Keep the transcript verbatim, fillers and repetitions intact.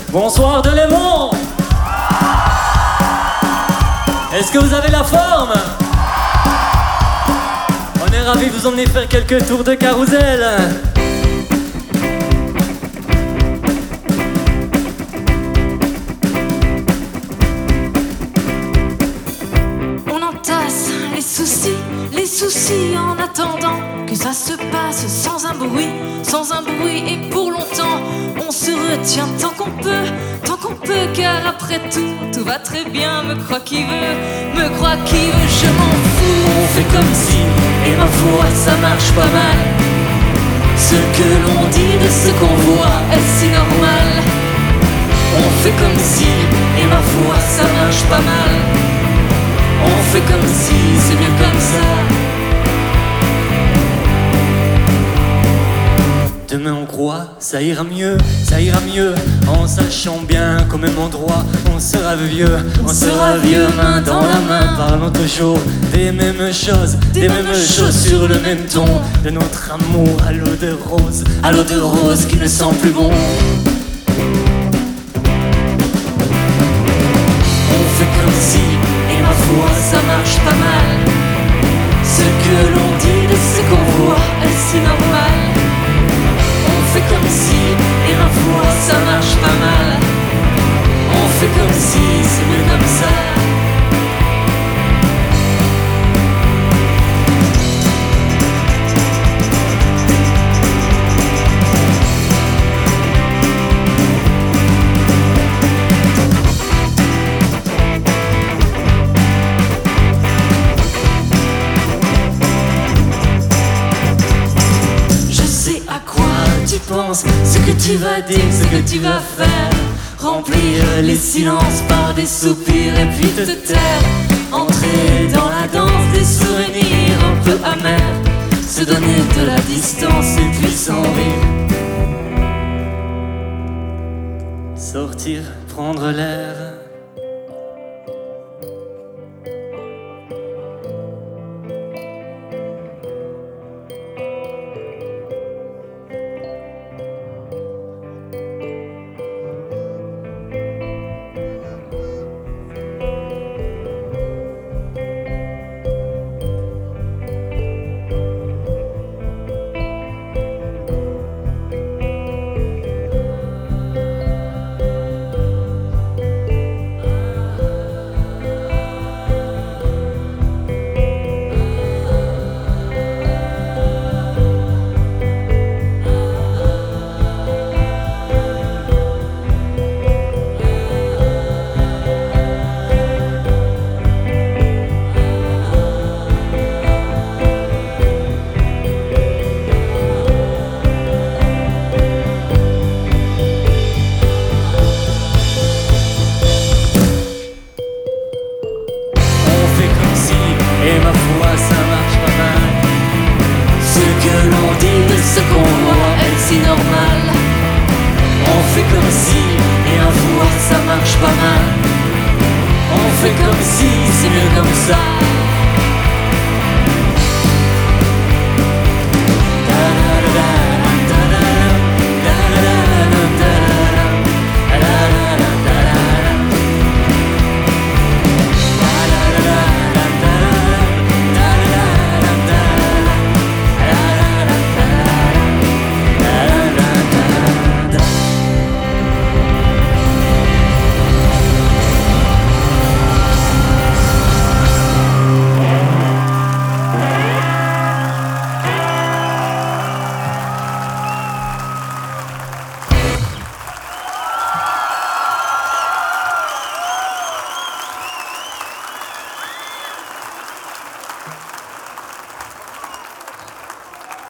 Bonsoir de Léman. Est-ce que vous avez la forme? On est ravis de vous emmener faire quelques tours de carrousel. On entasse les soucis, les soucis en attendant que ça se passe sans un bruit, sans un bruit et pour longtemps. On se retient tant qu'on peut, tant qu'on peut, car après tout, tout va très bien. Me croit qui veut, me croit qui veut, je m'en fous. On fait comme si, et ma foi, ça marche pas mal. Ce que l'on dit de ce qu'on voit, est-ce si normal? On fait comme si, et ma foi, ça marche pas mal. On fait comme si, c'est mieux comme ça. Demain on croit, ça ira mieux, ça ira mieux. En sachant bien qu'au même endroit on sera vieux. On sera vieux main dans la main, parlant toujours des mêmes choses, des mêmes choses sur le même ton. De notre amour à l'eau de rose, à l'eau de rose qui ne sent plus bon. On fait comme si, et ma foi ça marche pas mal. Ce que l'on dit de ce qu'on voit, est-ce si normal? On fait comme si, et ma foi, ça marche pas mal. On fait comme si, c'est mieux comme ça. Ce que tu vas dire, ce que tu vas faire, remplir les silences par des soupirs et puis te taire. Entrer dans la danse des souvenirs un peu amers, se donner de la distance et puis s'en rire. Sortir, prendre l'air. On fait comme si, et un fois ça marche pas mal. On fait comme si, c'est mieux comme ça.